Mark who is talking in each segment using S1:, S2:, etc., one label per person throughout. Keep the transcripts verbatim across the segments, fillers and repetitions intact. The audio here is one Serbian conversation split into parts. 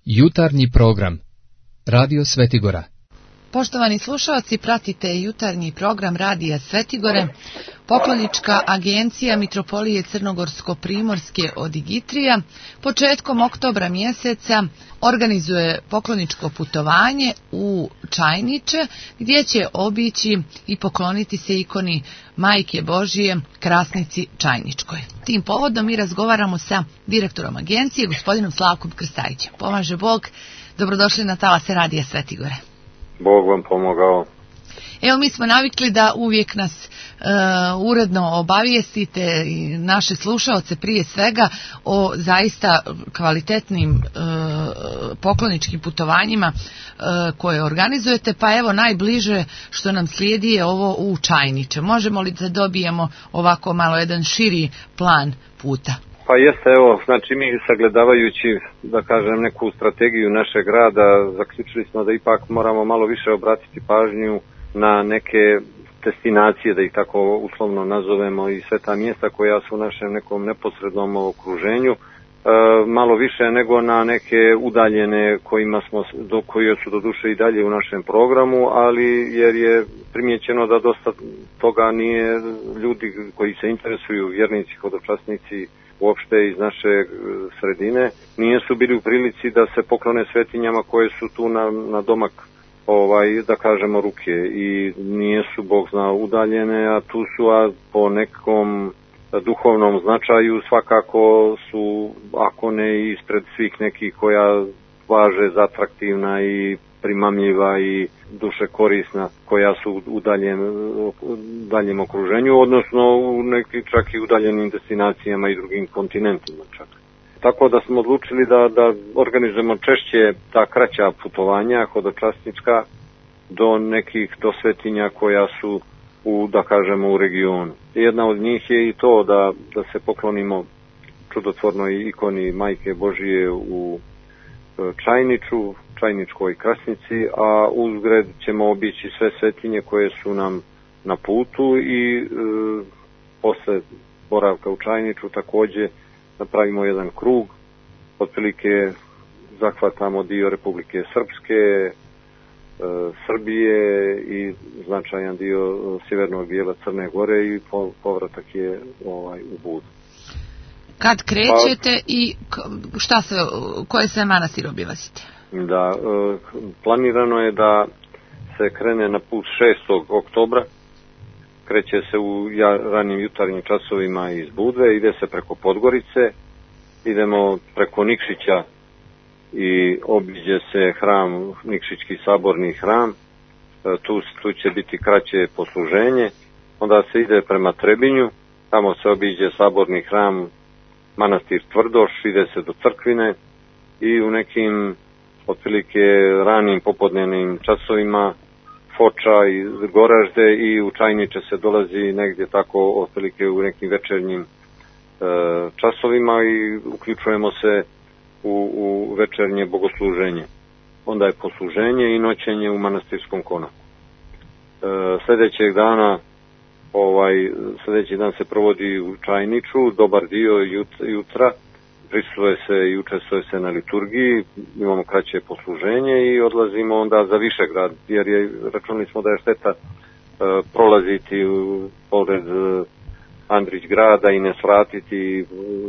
S1: Jutarnji program Radio Svetigora.
S2: Poštovani slušalci, pratite jutarnji program Radija Svetigore. Poklonička agencija Mitropolije Crnogorsko-Primorske od Igitrija početkom oktobra mjeseca organizuje pokloničko putovanje u Čajniče, gdje će obići i pokloniti se ikoni Majke Božije, Krasnici Čajničkoj. Tim povodom mi razgovaramo sa direktorom agencije, gospodinom Slavkom Krstajićem. Pomaže Bog, dobrodošli na talase Radija Svetigore.
S3: Bog vam pomogao.
S2: Evo, mi smo navikli da uvijek nas e, uredno obavijestite i naše slušaoce prije svega o zaista kvalitetnim e, pokloničkim putovanjima e, koje organizujete, pa evo najbliže što nam slijedi je ovo u Čajniče. Možemo li da dobijemo ovako malo jedan širi plan puta?
S3: Pa jeste, evo, znači mi sagledavajući, da kažem, neku strategiju našeg grada, zaključili smo da ipak moramo malo više obratiti pažnju na neke destinacije, da ih tako uslovno nazovemo, i sve ta mjesta koja su u našem nekom neposrednom okruženju, e, malo više nego na neke udaljene kojima smo, do, koje su do duše i dalje u našem programu, ali jer je primijećeno da dosta toga nije ljudi koji se interesuju, vjernici, hodočasnici, uopšte iz naše sredine, nisu bili u prilici da se poklone svetinjama koje su tu na, na domak, ovaj, da kažemo, ruke, i nisu, Bog zna, udaljene, a tu su, a po nekom duhovnom značaju svakako su, ako ne ispred svih nekih koja važe za atraktivna i primamljiva i duše korisna, koja su u daljem, daljem okruženju, odnosno u nekim čak i udaljenim destinacijama i drugim kontinentima čak. Tako da smo odlučili da, da organizujemo češće ta kraća putovanja hodočasnička do nekih do svetinja koja su u, da kažemo, u regionu. Jedna od njih je i to da, da se poklonimo čudotvornoj ikoni Majke Božije u Čajniču, Čajničkoj Krasnici, a uzgred ćemo obići sve svetinje koje su nam na putu i e, posle boravka u Čajniču također napravimo jedan krug, otprilike zahvatamo dio Republike Srpske, e, Srbije i značajan dio sjevernog dijela Crne Gore i povratak je ovaj u Budu.
S2: Kad krećete pa, i šta se, koje sve manastir obilazite?
S3: Da, e, planirano je da se krene na put šestog oktobra, kreće se u ja, ranim jutarnjim časovima iz Budve, ide se preko Podgorice, idemo preko Nikšića i obiđe se hram, Nikšićki saborni hram, e, tu, tu će biti kraće posluženje, onda se ide prema Trebinju, tamo se obiđe saborni hram, manastir Tvrdoš, ide se do Crkvine i u nekim otprilike ranim popodnevnim časovima Foča i Goražde i u Čajniče se dolazi negdje tako otprilike u nekim večernjim e, časovima i uključujemo se u, u večernje bogosluženje. Onda je posluženje i noćenje u manastirskom konaku. E, sljedećeg dana Ovaj, sljedeći dan se provodi u Čajniču, dobar dio jut, jutra, prisustvuje se i učestvuje se na liturgiji, imamo kraće posluženje i odlazimo onda za Višegrad, jer je, računali smo da je šteta e, prolaziti u, pored e, Andrić grada i ne svratiti, e,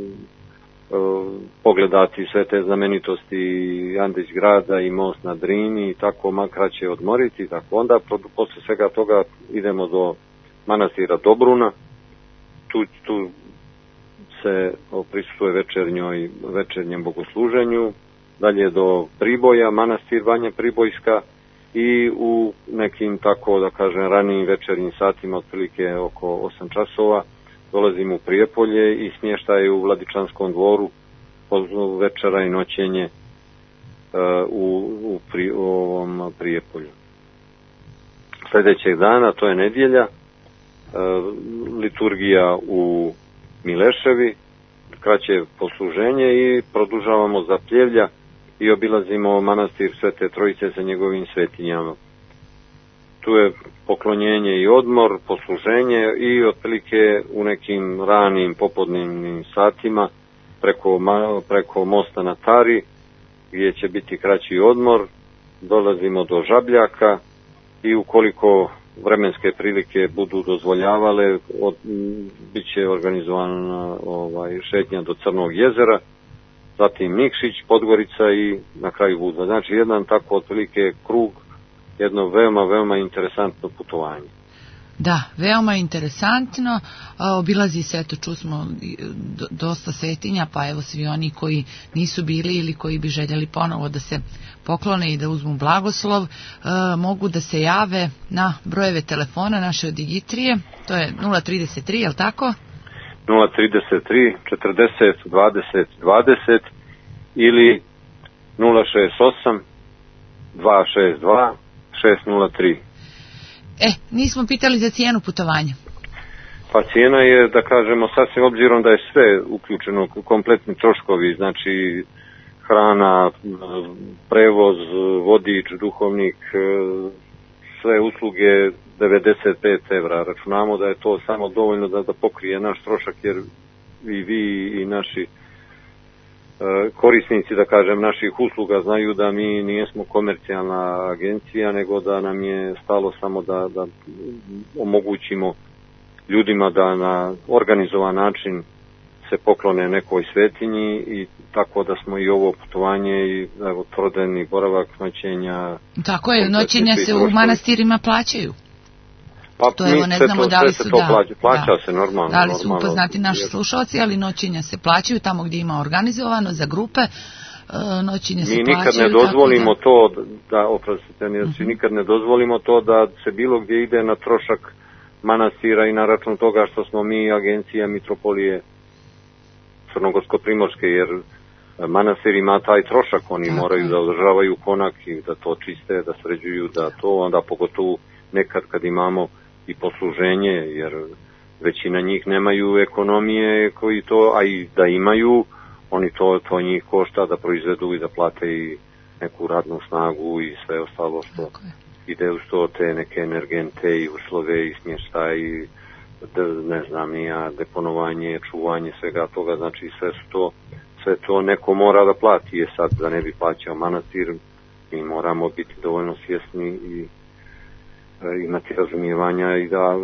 S3: pogledati sve te znamenitosti Andrić grada i most na Drini i tako, ma kraće odmoriti, tako onda posle svega toga idemo do manastira Dobruna, tu, tu se prisustvuje večernjoj, večernjem bogosluženju, dalje do Priboja, manastir Banja Pribojska i u nekim, tako da kažem, ranijim večernjim satima, otprilike oko osam časova, dolazimo u Prijepolje i smještaj u Vladičanskom dvoru, večera i noćenje uh, u, u, pri, u ovom Prijepolju. Sljedećeg dana, to je nedjelja, liturgija u Mileševi, kraće posluženje i produžavamo za Pljevlja i obilazimo manastir Svete Trojice sa njegovim svetinjama. Tu je poklonjenje i odmor, posluženje i otprilike u nekim ranim popodnevnim satima preko, preko mosta na Tari gdje će biti kraći odmor, dolazimo do Žabljaka i ukoliko vremenske prilike budu dozvoljavale, od, bit će organizovana ovaj, šetnja do Crnog jezera, zatim Nikšić, Podgorica i na kraju Budva. Znači jedan tako otprilike krug, jedno veoma, veoma interesantno putovanje.
S2: Da, veoma interesantno, obilazi se, eto čusmo dosta svetinja, pa evo svi oni koji nisu bili ili koji bi željeli ponovo da se poklone i da uzmu blagoslov, mogu da se jave na brojeve telefona naše Odigitrije, to je nula trideset tri, je li tako?
S3: nula trideset tri četrdeset dvadeset dvadeset ili nula šezdeset osam dva šezdeset dva šest nula tri.
S2: E, nismo pitali za cijenu putovanja.
S3: Pa cijena je, da kažemo, sasvim obzirom da je sve uključeno, kompletni troškovi, znači hrana, prevoz, vodič, duhovnik, sve usluge devedeset pet evra. Računamo da je to samo dovoljno da, da pokrije naš trošak, jer i vi i naši korisnici, da kažem, naših usluga znaju da mi nijesmo komercijalna agencija, nego da nam je stalo samo da, da omogućimo ljudima da na organizovan način se poklone nekoj svetinji, i tako da smo i ovo putovanje i evo, trodnevni boravak, noćenja.
S2: Tako je, noćenja se u manastirima plaćaju.
S3: Pa
S2: to evo, ne znamo
S3: to,
S2: da li su
S3: to
S2: da,
S3: plaća, plaća
S2: da,
S3: se normalno.
S2: da li su
S3: normalno,
S2: upoznati naši
S3: jer
S2: slušalci, ali noćenja se plaćaju tamo gdje ima organizovano za grupe. Noćenja se
S3: mi
S2: plaćaju.
S3: Mi nikad ne dozvolimo da, to da, oprostite, uh-huh. nikad ne dozvolimo to da se bilo gdje ide na trošak manastira i na račun toga što smo mi agencija Mitropolije Crnogorsko-Primorske, jer manastir ima taj trošak, oni tako moraju da održavaju konak i da to čiste, da sređuju, da to, onda pogotovo nekad kad imamo i posluženje, jer većina njih nemaju ekonomije koji to, a i da imaju, oni to, to njih košta da proizvedu i da plate i neku radnu snagu i sve ostalo što ide uz to, te neke energente i uslove i smještaj i ne znam nija, deponovanje, čuvanje svega toga, znači sve su to, sve to neko mora da plati. Je sad da ne bi plaćao manastir, mi moramo biti dovoljno svjesni i imati razumijevanja i da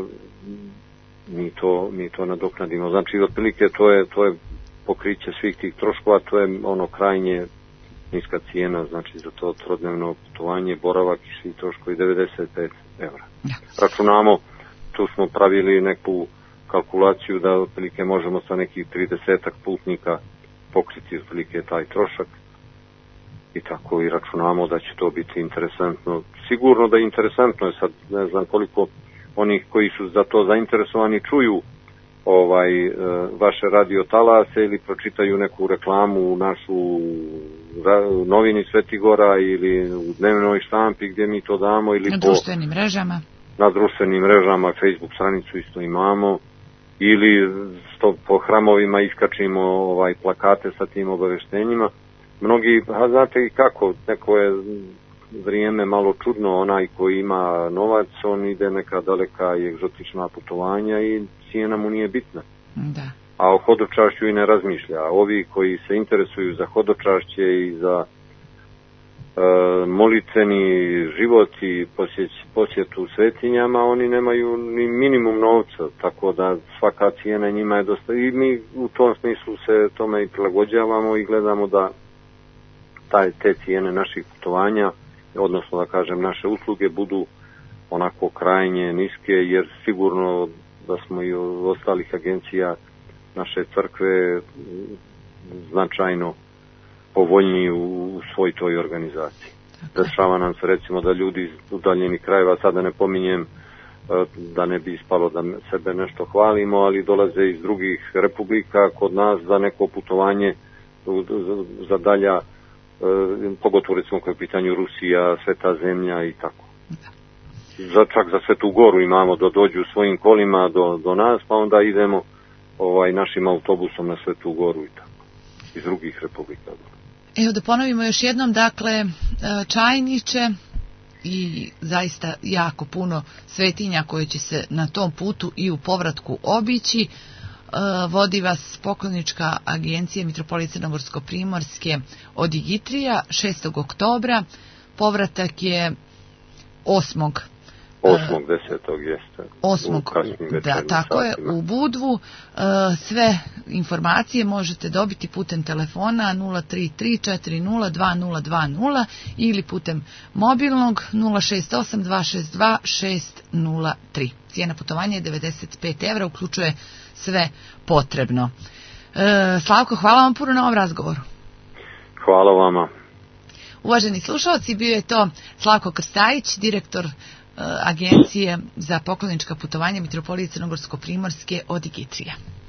S3: mi to, mi to nadoknadimo. Znači, otprilike to je, to je pokriće svih tih troškova, to je ono krajnje niska cijena, znači za to trodnevno putovanje, boravak i svi troškovi devedeset pet evra. Ja. Računamo, tu smo pravili neku kalkulaciju da otprilike možemo sa nekih tridesetak putnika pokriti otprilike taj trošak. I tako i računamo da će to biti interesantno. Sigurno da je interesantno, sad ne znam koliko onih koji su za to zainteresovani čuju ovaj, e, vaše radio talase ili pročitaju neku reklamu u našu ra, novini Svetigora ili u dnevnoj štampi gdje mi to damo, ili
S2: na
S3: po
S2: društvenim mrežama.
S3: Na društvenim mrežama, Facebook stranicu isto imamo, ili sto, po hramovima iskačimo ovaj, plakate sa tim obaveštenjima. Mnogi, a znate i kako, neko je vrijeme malo čudno, onaj koji ima novac, on ide neka daleka i egzotična putovanja i cijena mu nije bitna.
S2: Da.
S3: A o hodočašću i ne razmišlja. A ovi koji se interesuju za hodočašće i za e, molitveni život i posjet, posjetu svetinjama, oni nemaju ni minimum novca, tako da svaka cijena njima je dosta. I mi u tom smislu se tome i prilagođavamo i gledamo da taj, te cijene naših putovanja, odnosno da kažem naše usluge, budu onako krajnje niske, jer sigurno da smo i od ostalih agencija naše crkve značajno povoljniji u svoj toj organizaciji. Dešava nam se recimo da ljudi iz udaljenih krajeva, sada ne pominjem da ne bi ispalo da sebe nešto hvalimo, ali dolaze iz drugih republika kod nas za neko putovanje za dalja, pogotovo recimo koje je pitanju Rusija, Sveta zemlja i tako. Za, čak za Svetu Goru imamo da dođu svojim kolima do, do nas, pa onda idemo ovaj, našim autobusom na Svetu Goru i tako, iz drugih republika.
S2: Evo da ponovimo još jednom, dakle, Čajniče i zaista jako puno svetinja koje će se na tom putu i u povratku obići. vodi vas poklonička agencija Mitropolije Crnogorsko-primorske od Igitrija šestog oktobra. Povratak je osmog
S3: osmog desetog jeste.
S2: osmog Da, tako je, u Budvu. Sve informacije možete dobiti putem telefona nula tri tri četiri nula dva nula dva nula ili putem mobilnog nula šest osam dva šest dva šest nula tri. Cijena putovanja je devedeset pet evra, uključuje sve potrebno. Slavko, hvala vam puno na ovom razgovoru.
S3: Hvala vama.
S2: Uvaženi slušalci, bio je to Slavko Krstajić, direktor Agencije za poklonička putovanja Mitropolije Crnogorsko-primorske od Igitrija.